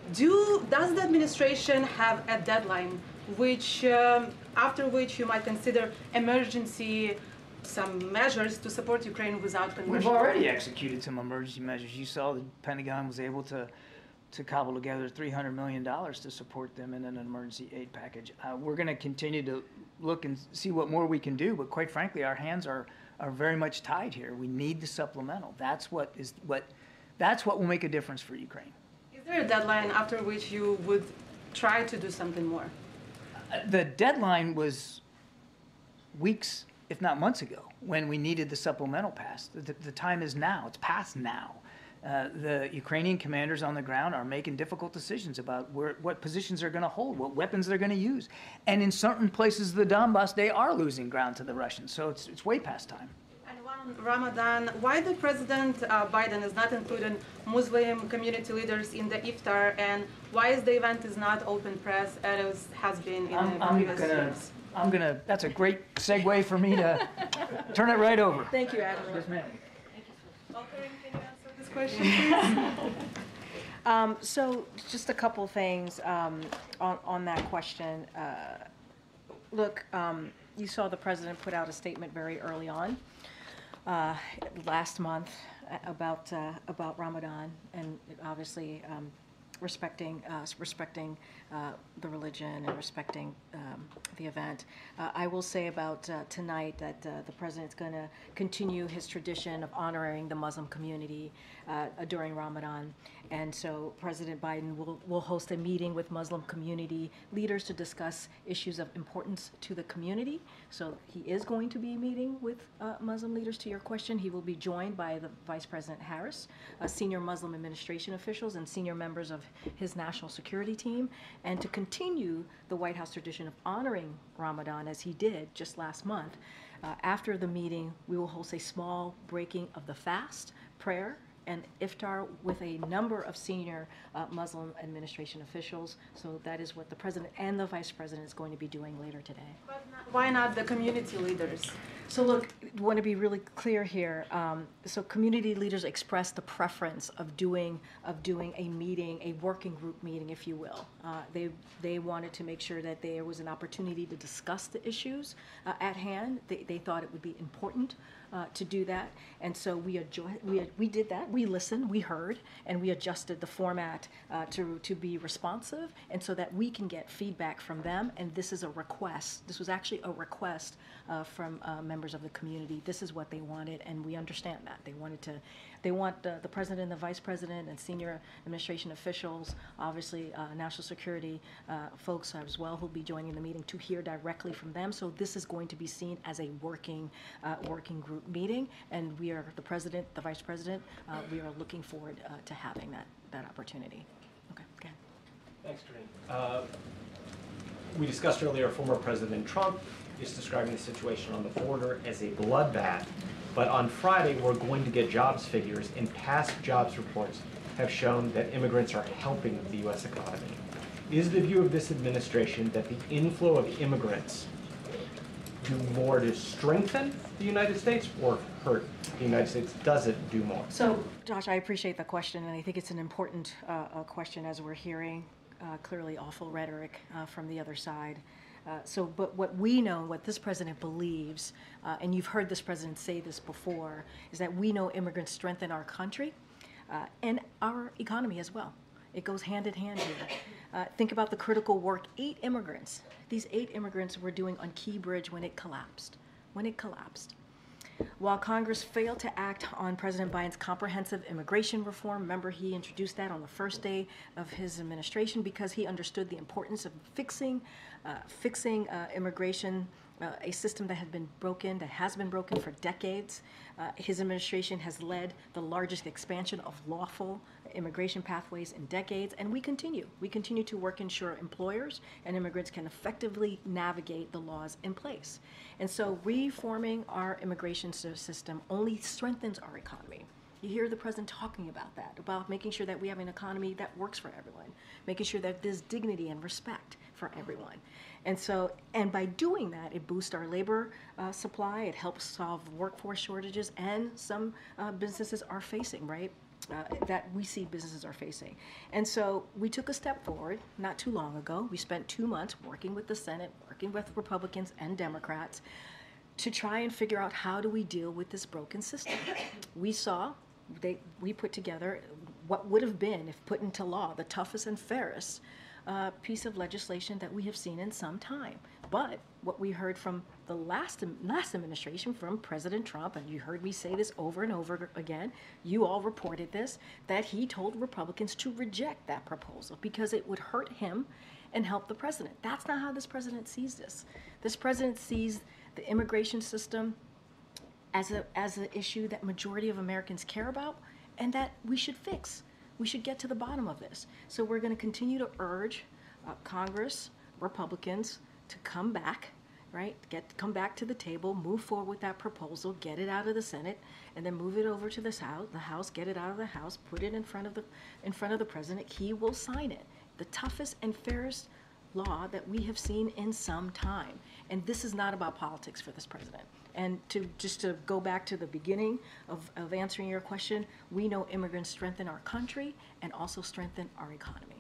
do, does the administration have a deadline which, um, after which you might consider emergency some measures to support Ukraine without conversion? We've already executed some emergency measures. You saw the Pentagon was able to, to cobble together three hundred million dollars to support them in an emergency aid package. Uh, we're going to continue to look and see what more we can do, but quite frankly, our hands are, are very much tied here. We need the supplemental. That's what, is, what, that's what will make a difference for Ukraine. Is there a deadline after which you would try to do something more? Uh, the deadline was weeks, if not months ago, when we needed the supplemental passed. The, the time is now. It's past now. Uh, the Ukrainian commanders on the ground are making difficult decisions about where, what positions they're going to hold, what weapons they're going to use. And in certain places of the Donbass, they are losing ground to the Russians. So it's, it's way past time. And one around Ramadan, why the President uh, Biden is not including Muslim community leaders in the iftar, and why is the event is not open press as has been in I'm, the I'm previous gonna, years? I'm gonna, that's a great segue for me to turn it right over. Thank you, Admiral. Yes, ma'am. Catherine, can you answer this question, please? Um, so just a couple things um, on, on that question. Uh, look, um, you saw the president put out a statement very early on uh, last month about uh, about Ramadan, and obviously um, respecting uh, respecting uh, the religion and respecting um, the event. Uh, I will say about uh, tonight that uh, the president's going to continue his tradition of honoring the Muslim community uh, during Ramadan. And so President Biden will, will host a meeting with Muslim community leaders to discuss issues of importance to the community. So he is going to be meeting with uh, Muslim leaders. To your question, he will be joined by the Vice President Harris, uh, senior Muslim administration officials, and senior members of his national security team, and to continue the White House tradition of honoring Ramadan as he did just last month. Uh, after the meeting, we will host a small breaking of the fast, prayer, and iftar with a number of senior uh, Muslim administration officials. So that is what the president and the vice president is going to be doing later today. But not, why not the community leaders? So look, I want to be really clear here. Um, so community leaders expressed the preference of doing of doing a meeting, a working group meeting, if you will. Uh, they they wanted to make sure that there was an opportunity to discuss the issues uh, at hand. They, they thought it would be important uh, to do that, and so we adjo- we we did that. We listened, we heard, and we adjusted the format uh, to to be responsive, and so that we can get feedback from them. And this is a request. This was actually a request uh, from uh, members of the community. This is what they wanted, and we understand that. They wanted to, they want the, the president and the vice president and senior administration officials, obviously uh, national security uh, folks as well, who'll be joining the meeting, to hear directly from them. So this is going to be seen as a working, uh, working group meeting, and we are, the president, the vice president, uh, we are looking forward uh, to having that, that opportunity. Okay, okay. Thanks, Doreen. Uh, we discussed earlier former President Trump is describing the situation on the border as a bloodbath. But on Friday, we're going to get jobs figures, and past jobs reports have shown that immigrants are helping the U S economy. Is the view of this administration that the inflow of immigrants do more to strengthen the United States or hurt the United States? Does it do more? So, Josh, I appreciate the question, and I think it's an important uh, uh, question as we're hearing uh, clearly awful rhetoric uh, from the other side. Uh, so, but what we know, what this president believes, uh, and you've heard this president say this before, is that we know immigrants strengthen our country uh, and our economy as well. It goes hand in hand here. Uh, think about the critical work eight immigrants, these eight immigrants were doing on Key Bridge when it collapsed, when it collapsed. While Congress failed to act on President Biden's comprehensive immigration reform, remember he introduced that on the first day of his administration because he understood the importance of fixing, uh, fixing uh, immigration, uh, a system that had been broken, that has been broken for decades. Uh, his administration has led the largest expansion of lawful immigration pathways in decades, and we continue. We continue to work ensure employers and immigrants can effectively navigate the laws in place. And so reforming our immigration system only strengthens our economy. You hear the president talking about that, about making sure that we have an economy that works for everyone, making sure that there's dignity and respect for everyone. And so, and by doing that, it boosts our labor uh, supply, it helps solve workforce shortages, and some uh, businesses are facing, right? Uh, that we see businesses are facing. And so we took a step forward not too long ago. We spent two months working with the Senate, working with Republicans and Democrats to try and figure out how do we deal with this broken system. We saw, they, we put together what would have been, if put into law, the toughest and fairest uh, piece of legislation that we have seen in some time. But what we heard from the last, last administration, from President Trump, and you heard me say this over and over again, you all reported this, that he told Republicans to reject that proposal because it would hurt him and help the president. That's not how this president sees this. This president sees the immigration system as a as an issue that majority of Americans care about and that we should fix. We should get to the bottom of this. So we're going to continue to urge uh, Congress, Republicans, to come back right? Get, come back to the table, move forward with that proposal, get it out of the Senate, and then move it over to this House, the House, get it out of the House, put it in front of the, in front of the president. He will sign it. The toughest and fairest law that we have seen in some time. And this is not about politics for this president. And to just to go back to the beginning of, of answering your question, we know immigrants strengthen our country and also strengthen our economy.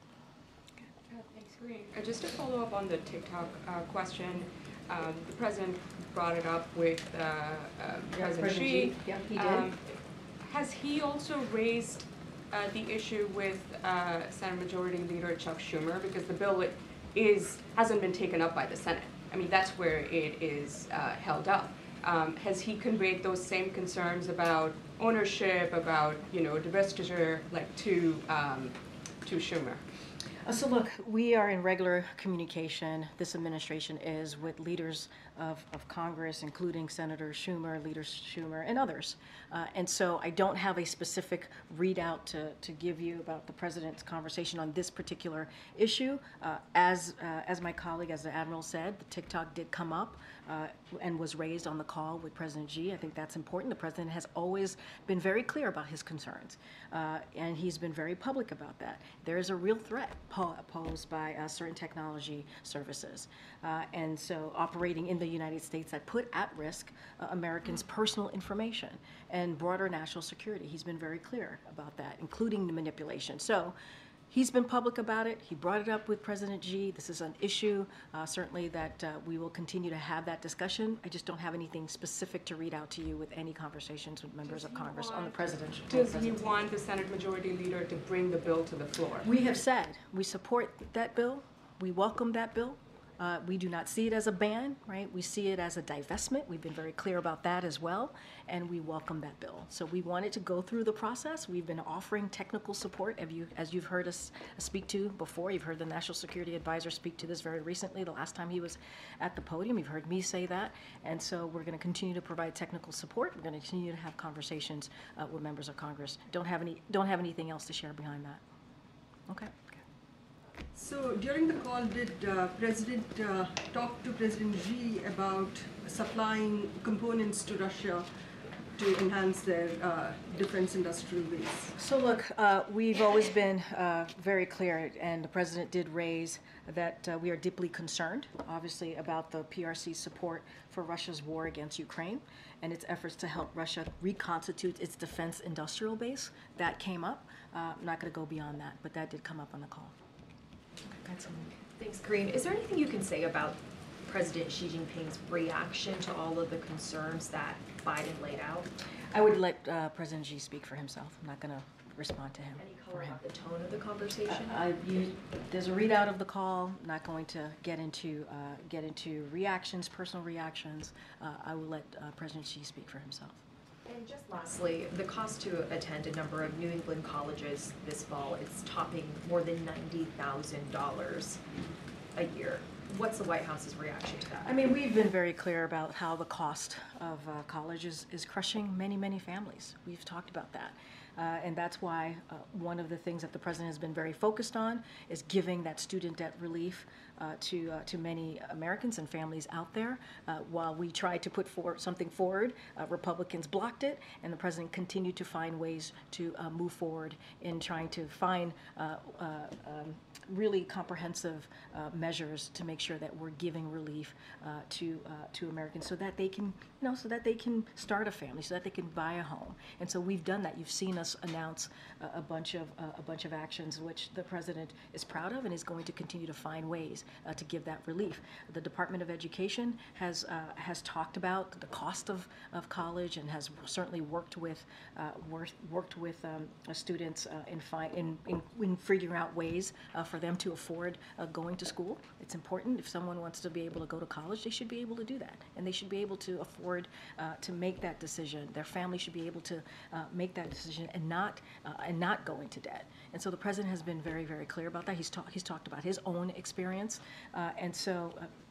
Thanks, Green. Uh, just to follow up on the TikTok uh, question, um, the president brought it up with uh, uh, President President Xi. Xi. Yeah, he did. Um, has he also raised uh, the issue with uh, Senate Majority Leader Chuck Schumer, because the bill is hasn't been taken up by the Senate? I mean, that's where it is uh, held up. Um, has he conveyed those same concerns about ownership, about, you know, divestiture, like to um, to Schumer? Uh, so look, we are in regular communication, this administration is, with leaders of, of Congress, including Senator Schumer, Leader Schumer, and others. Uh, and so I don't have a specific readout to, to give you about the president's conversation on this particular issue. Uh, as, uh, as my colleague, as the Admiral said, the TikTok did come up uh, and was raised on the call with President Xi. I think that's important. The president has always been very clear about his concerns, uh, and he's been very public about that. There is a real threat posed by uh, certain technology services, uh, and so operating in the United States that put at risk uh, Americans' personal information and broader national security. He's been very clear about that, including the manipulation. So he's been public about it. He brought it up with President Xi. This is an issue, uh, certainly, that uh, we will continue to have that discussion. I just don't have anything specific to read out to you with any conversations with members of Congress on the presidential. Does he want the Senate Majority Leader to bring the bill to the floor? We have said we support that bill. We welcome that bill. Uh, we do not see it as a ban, right? We see it as a divestment. We've been very clear about that as well, and we welcome that bill. So we want it to go through the process. We've been offering technical support, as, you, as you've heard us speak to before. You've heard the National Security Advisor speak to this very recently, the last time he was at the podium. You've heard me say that. And so we're going to continue to provide technical support. We're going to continue to have conversations uh, with members of Congress. Don't have any, don't have anything else to share behind that. Okay. So during the call, did uh, President uh, talk to President Xi about supplying components to Russia to enhance their uh, defense industrial base? So look, uh, we've always been uh, very clear, and the president did raise that uh, we are deeply concerned, obviously, about the P R C's support for Russia's war against Ukraine and its efforts to help Russia reconstitute its defense industrial base. That came up. Uh, I'm not going to go beyond that, but that did come up on the call. Thanks, Karine. Is there anything you can say about President Xi Jinping's reaction to all of the concerns that Biden laid out? I would let uh, President Xi speak for himself. I'm not going to respond to him. Any color about the tone of the conversation? I, I, you, there's a readout of the call. I'm not going to get into uh, get into reactions, personal reactions. Uh, I will let uh, President Xi speak for himself. And just lastly, the cost to attend a number of New England colleges this fall, it's topping more than ninety thousand dollars a year. What's the White House's reaction to that? I mean, we've been very clear about how the cost of uh, college is, is crushing many, many families. We've talked about that. Uh, and that's why uh, one of the things that the president has been very focused on is giving that student debt relief uh, to uh, to many Americans and families out there. Uh, while we tried to put forward something forward, uh, Republicans blocked it, and the president continued to find ways to uh, move forward in trying to find uh, uh, um, really comprehensive uh, measures to make sure that we're giving relief uh, to uh, to Americans, so that they can, you know, so that they can start a family, so that they can buy a home. And so we've done that. You've seen us announce a, a bunch of uh, a bunch of actions which the president is proud of and is going to continue to find ways uh, to give that relief. The Department of Education has uh, has talked about the cost of, of college and has certainly worked with uh, worked, worked with um, students uh, in, fi- in, in in figuring out ways uh, for them to afford uh, going to school. It's important. If someone wants to be able to go to college, they should be able to do that, and they should be able to afford uh, to make that decision. Their family should be able to uh, make that decision and not uh, and not go into debt. And so the president has been very, very clear about that. He's talked he's talked about his own experience, uh, and so. Uh,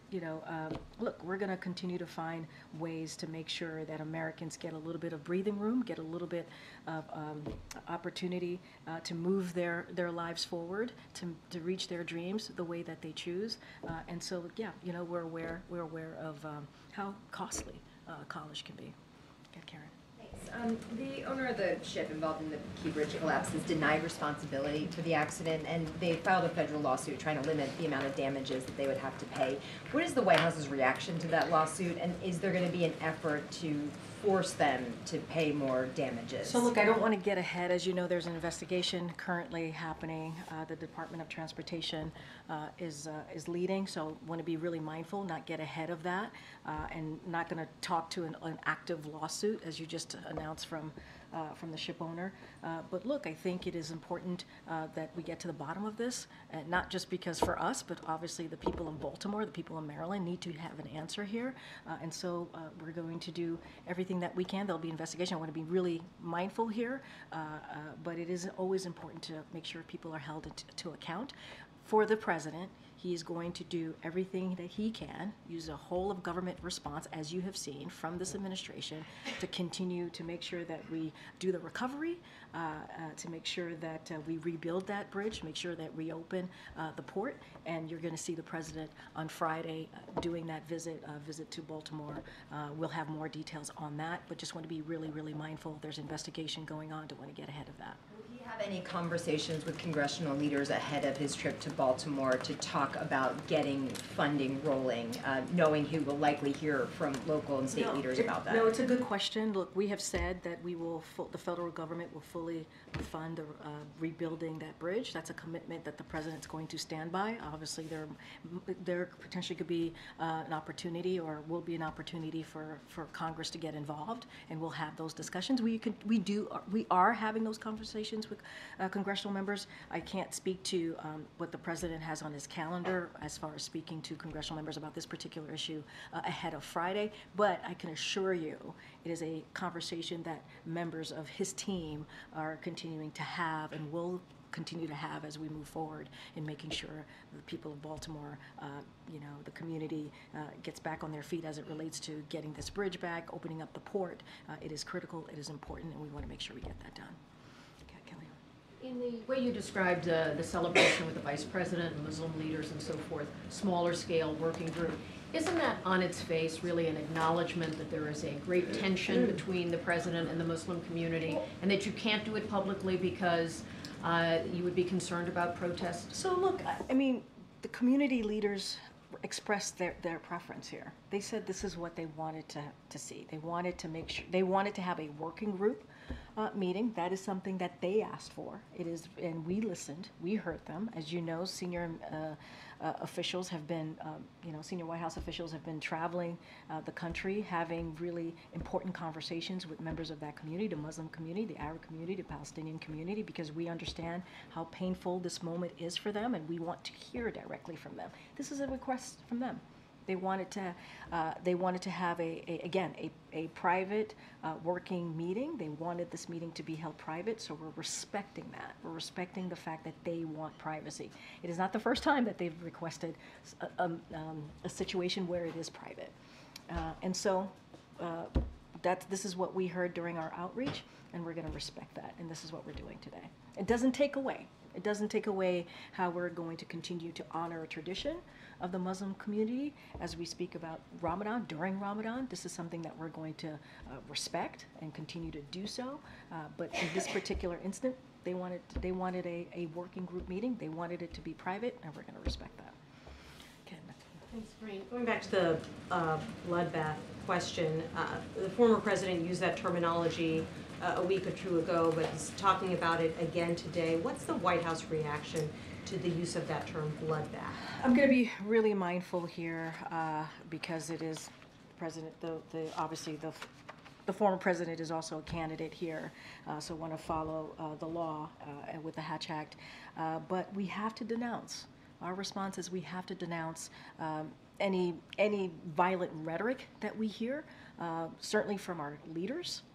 you know, um, look, we're going to continue to find ways to make sure that Americans get a little bit of breathing room, get a little bit of um, opportunity uh, to move their, their lives forward, to, to reach their dreams the way that they choose. Uh, and so, yeah, you know, we're aware, we're aware of um, how costly uh, college can be. Yeah, Karen. Um, the owner of the ship involved in the Key Bridge collapse has denied responsibility for the accident, and they filed a federal lawsuit trying to limit the amount of damages that they would have to pay. What is the White House's reaction to that lawsuit, and is there going to be an effort to force them to pay more damages? So look, I don't want to get ahead. As you know, there's an investigation currently happening. Uh, the Department of Transportation uh, is uh, is leading, so want to be really mindful, not get ahead of that, uh, and not going to talk to an, an active lawsuit, as you just announced from uh, from the ship owner. Uh, but look, I think it is important uh, that we get to the bottom of this, and not just because for us, but obviously the people in Baltimore, the people in Maryland need to have an answer here. Uh, and so uh, we're going to do everything that we can. There'll be investigation. I want to be really mindful here, uh, uh, but it is always important to make sure people are held to, to account. For the president, he is going to do everything that he can, use a whole of government response, as you have seen from this administration, to continue to make sure that we do the recovery, uh, uh, to make sure that uh, we rebuild that bridge, make sure that we open uh, the port. And you're going to see the president on Friday uh, doing that visit, uh, visit to Baltimore. Uh, we'll have more details on that, but just want to be really, really mindful. There's investigation going on. Don't want to get ahead of that. Have any conversations with congressional leaders ahead of his trip to Baltimore to talk about getting funding rolling, uh, knowing he will likely hear from local and state No, leaders it- about that? No, it's a good question. Look, we have said that we will, fu- the federal government will fully fund the, uh, rebuilding that bridge. That's a commitment that the president's going to stand by. Obviously, there, there potentially could be uh, an opportunity, or will be an opportunity for, for Congress to get involved, and we'll have those discussions. We could, we do, we are having those conversations with uh, congressional members. I can't speak to um, what the president has on his calendar as far as speaking to congressional members about this particular issue uh, ahead of Friday, but I can assure you it is a conversation that members of his team are continuing to have and will continue to have as we move forward in making sure the people of Baltimore, uh, you know, the community uh, gets back on their feet as it relates to getting this bridge back, opening up the port. Uh, it is critical, it is important, and we want to make sure we get that done. Okay, Kelly. In the way you described uh, the celebration with the vice president and Muslim leaders and so forth, smaller scale working group, isn't that on its face really an acknowledgement that there is a great tension between the president and the Muslim community, and that you can't do it publicly because uh, you would be concerned about protests? So look, I- I mean, the community leaders expressed their, their preference here. They said this is what they wanted to, to see. They wanted to make sure, they wanted to have a working group uh, meeting. That is something that they asked for. It is, and we listened, we heard them. As you know, senior uh, uh, officials have been, um, you know, senior White House officials have been traveling uh, the country, having really important conversations with members of that community, the Muslim community, the Arab community, the Palestinian community, because we understand how painful this moment is for them, and we want to hear directly from them. This is a request from them. They wanted to, uh, they wanted to have a, a again, a, a private uh, working meeting. They wanted this meeting to be held private, so we're respecting that. We're respecting the fact that they want privacy. It is not the first time that they've requested a, um, um, a situation where it is private. Uh, and so uh, that's, this is what we heard during our outreach, and we're gonna respect that, and this is what we're doing today. It doesn't take away. It doesn't take away how we're going to continue to honor a tradition of the Muslim community as we speak about Ramadan, during Ramadan. This is something that we're going to uh, respect and continue to do so. Uh, but in this particular instant, they wanted, they wanted a, a working group meeting. They wanted it to be private, and we're going to respect that. Ken. Thanks, Maureen. Going back to the uh, bloodbath question, uh, the former president used that terminology uh, a week or two ago, but he's talking about it again today. What's the White House reaction to the use of that term, bloodbath? I'm going to be really mindful here uh, because it is president, the, the obviously the the former president is also a candidate here, uh, so want to follow uh, the law uh, with the Hatch Act. Uh, but we have to denounce. Our response is we have to denounce um, any any violent rhetoric that we hear, uh, certainly from our leaders.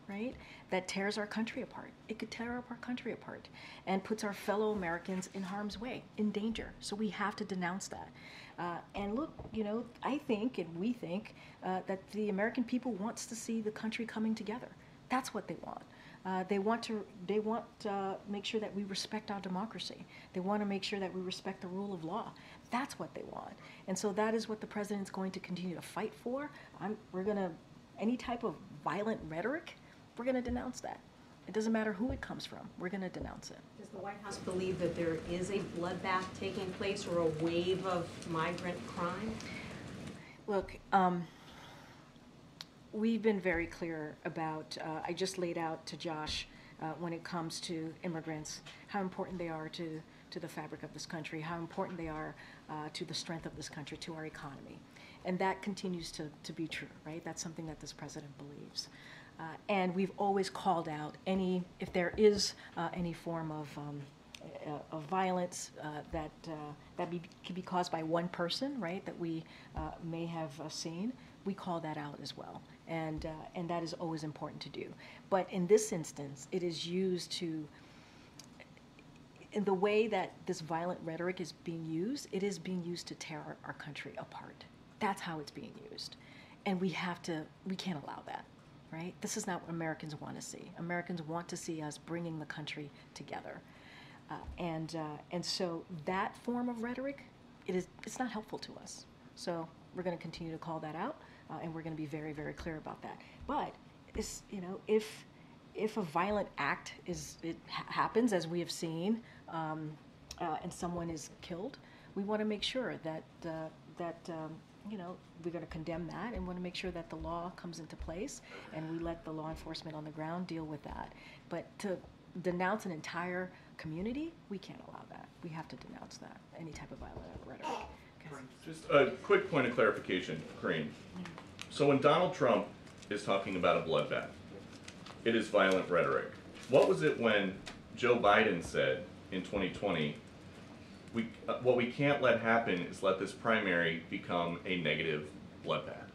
right, that tears our country apart. It could tear up our country apart and puts our fellow Americans in harm's way, in danger. So we have to denounce that. Uh, and look, you know, I think and we think uh, that the American people wants to see the country coming together. That's what they want. Uh, they want to they want uh, make sure that we respect our democracy. They want to make sure that we respect the rule of law. That's what they want. And so that is what the president's going to continue to fight for. I'm, we're going to, any type of violent rhetoric, we're going to denounce that. It doesn't matter who it comes from. We're going to denounce it. Does the White House believe that there is a bloodbath taking place or a wave of migrant crime? Look, um, we've been very clear about, uh, I just laid out to Josh uh, when it comes to immigrants, how important they are to, to the fabric of this country, how important they are uh, to the strength of this country, to our economy. And that continues to, to be true, right? That's something that this president believes. Uh, and we've always called out any, if there is uh, any form of, um, uh, of violence uh, that, uh, that be, could be caused by one person, right, that we uh, may have uh, seen, we call that out as well. And, uh, and that is always important to do. But in this instance, it is used to, in the way that this violent rhetoric is being used, it is being used to tear our, our country apart. That's how it's being used. And we have to, we can't allow that, right? This is not what Americans want to see. Americans want to see us bringing the country together. Uh, and, uh, and so that form of rhetoric, it is, it's not helpful to us. So we're going to continue to call that out, uh, and we're going to be very, very clear about that. But, it's, you know, if, if a violent act is, it ha happens, as we have seen, um, uh, and someone is killed, we want to make sure that, uh, that um, you know, we're going to condemn that and want to make sure that the law comes into place and we let the law enforcement on the ground deal with that. But to denounce an entire community, we can't allow that. We have to denounce that, any type of violent rhetoric. Just a quick point of clarification, Karine. So when Donald Trump is talking about a bloodbath, it is violent rhetoric. What was it when Joe Biden said in twenty twenty, we, uh, what we can't let happen is let this primary become a negative bloodbath?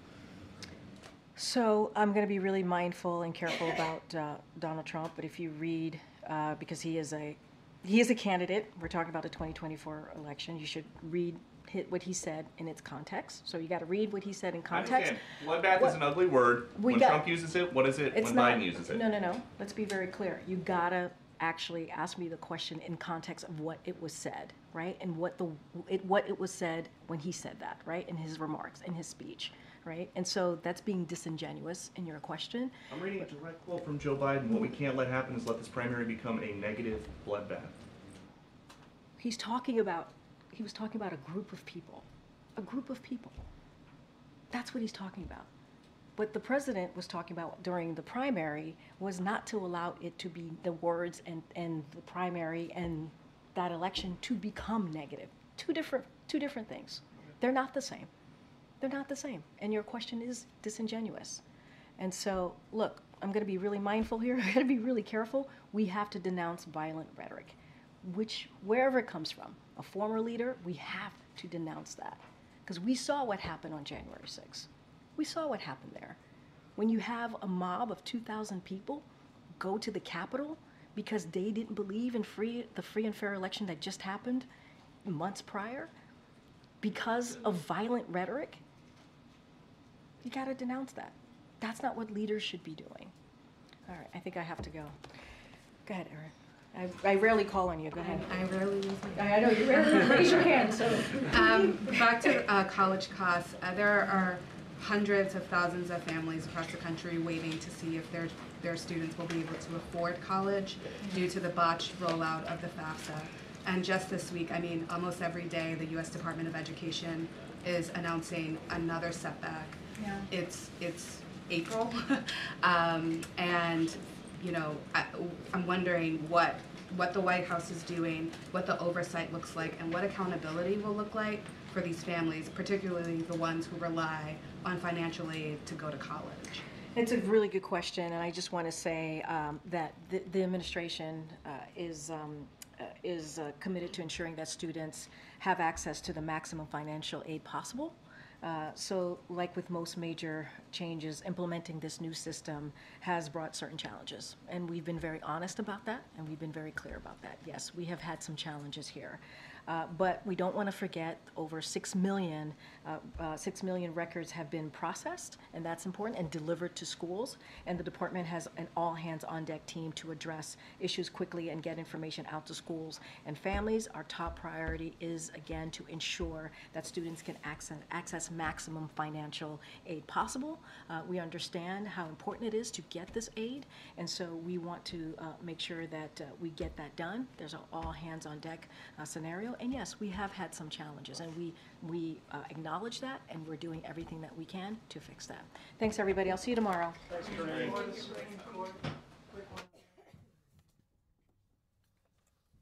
So I'm going to be really mindful and careful about uh, Donald Trump, but if you read, uh, because he is a he is a candidate, we're talking about the twenty twenty-four election, you should read hit what he said in its context. So you got to read what he said in context. I understand. Bloodbath is an ugly word. We When got- Trump uses it, what is it It's when not- Biden uses it? No, no, no. Let's be very clear. You gotta actually ask me the question in context of what it was said, right? And what the it, what it was said when he said that, right? In his remarks, in his speech, right? And so that's being disingenuous in your question. I'm reading a direct quote from Joe Biden. What we can't let happen is let this primary become a negative bloodbath. He's talking about, he was talking about a group of people, a group of people. That's what he's talking about. What the president was talking about during the primary was not to allow it to be the words and, and the primary and that election to become negative. Two different, two different things. They're not the same. They're not the same. And your question is disingenuous. And so, look, I'm going to be really mindful here. I'm going to be really careful. We have to denounce violent rhetoric, which, wherever it comes from, a former leader, we have to denounce that. Because we saw what happened on January sixth. We saw what happened there. When you have a mob of two thousand people go to the Capitol because they didn't believe in free, the free and fair election that just happened months prior, because of violent rhetoric, you got to denounce that. That's not what leaders should be doing. All right, I think I have to go. Go ahead, Erin. I, I rarely call on you. Go ahead. I rarely use my I know, you rarely raise your hand, so. Um, back to uh, college costs, uh, there are hundreds of thousands of families across the country waiting to see if their, their students will be able to afford college due to the botched rollout of the FAFSA. And just this week, I mean, almost every day, the U S Department of Education is announcing another setback. Yeah. It's, it's April, um, and, you know, I, I'm wondering what, what the White House is doing, what the oversight looks like, and what accountability will look like for these families, particularly the ones who rely on financial aid to go to college. It's a really good question, and I just want to say um, that the, the administration uh, is um, uh, is uh, committed to ensuring that students have access to the maximum financial aid possible. Uh, So like with most major changes, implementing this new system has brought certain challenges. And we've been very honest about that, and we've been very clear about that. Yes, we have had some challenges here. Uh, But we don't want to forget over six million, uh, uh, six million records have been processed, and that's important, and delivered to schools. And the department has an all-hands-on-deck team to address issues quickly and get information out to schools and families. Our top priority is, again, to ensure that students can access, access maximum financial aid possible. Uh, we understand how important it is to get this aid, and so we want to uh, make sure that uh, we get that done. There's an all-hands-on-deck uh, scenario, and yes, we have had some challenges, and we, we uh, acknowledge that, and we're doing everything that we can to fix that. Thanks, everybody. I'll see you tomorrow. Thanks, Corinne.